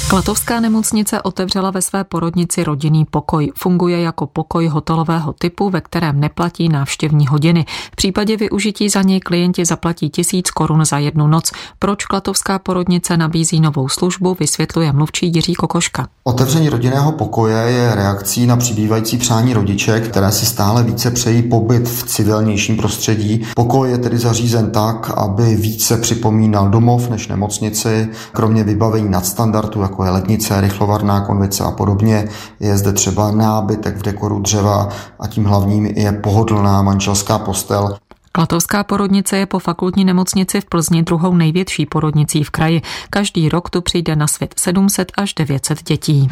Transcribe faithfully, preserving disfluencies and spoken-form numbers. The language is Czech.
Klatovská nemocnice otevřela ve své porodnici rodinný pokoj. Funguje jako pokoj hotelového typu, ve kterém neplatí návštěvní hodiny. V případě využití za něj klienti zaplatí tisíc korun za jednu noc. Proč Klatovská porodnice nabízí novou službu, vysvětluje mluvčí Jiří Kokoška. Otevření rodinného pokoje je reakcí na přibývající přání rodiček, které si stále více přejí pobyt v civilnějším prostředí. Pokoj je tedy zařízen tak, aby více připomínal domov než nemocnici. Kromě vybavení nadstandardu, jako je lednice, rychlovarná konvice a podobně, je zde třeba nábytek v dekoru dřeva a tím hlavním je pohodlná manželská postel. Klatovská porodnice je po fakultní nemocnici v Plzni druhou největší porodnicí v kraji. Každý rok tu přijde na svět sedm set až devět set dětí.